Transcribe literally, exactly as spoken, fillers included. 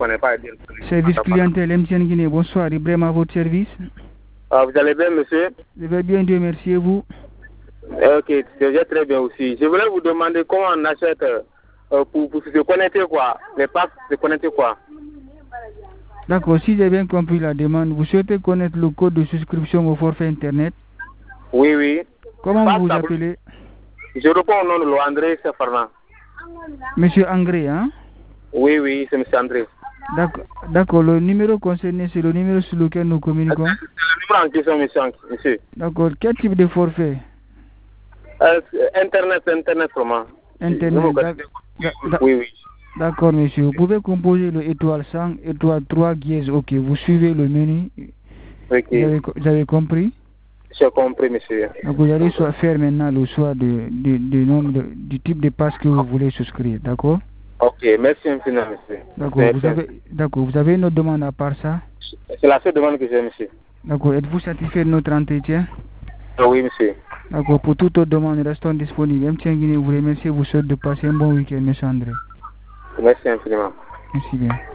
connais pas bien. Service clientèle M T N Guinée, bonsoir, Ibrahim à votre service. Ah, vous allez bien, monsieur? Je vais bien, Dieu merci, et vous? Ok, je vais très bien aussi. Je voulais vous demander comment on achète euh, pour, pour se connecter quoi, les packs se connecter quoi. D'accord, si j'ai bien compris la demande, vous souhaitez connaître le code de souscription au forfait Internet? Oui, oui. Comment Pas vous vous tableau. appelez? Je réponds au nom de André Sefarnan. Monsieur Angré, hein? Oui, oui, c'est monsieur André. D'accord, le numéro concerné, c'est le numéro sur lequel nous communiquons? C'est le numéro en question, monsieur. monsieur. D'accord, quel type de forfait? euh, Internet, Internet comment? Internet, oui, oui. D'accord, monsieur. Vous pouvez composer le étoile cent, étoile trois, dièse, ok. Vous suivez le menu. Ok. Vous avez, vous avez compris? J'ai compris, monsieur. Donc, vous allez soit faire maintenant le choix de, de, de nombre de, du type de passe que vous voulez souscrire, d'accord? Ok, merci infiniment, monsieur. D'accord, vous avez, d'accord, vous avez une autre demande à part ça? C'est la seule demande que j'ai, monsieur. D'accord, êtes-vous satisfait de notre entretien? Ah, oui, monsieur. D'accord, pour toute autre demande, restons disponibles. M T N Guinée vous remercie et vous souhaite de passer un bon week-end, monsieur André. Merci infiniment. Merci bien.